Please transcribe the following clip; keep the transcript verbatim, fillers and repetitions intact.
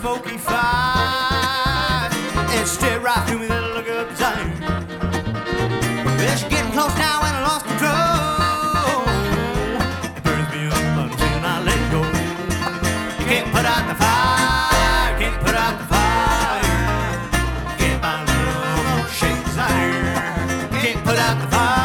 smoky fire. It stared right through me, then I look up beside her. Well, she's getting close now and I lost control. It burns me up, but until I let it go. You can't put out the fire, can't put out the fire. Can't find love, won't shake desire. Can't put out the fire.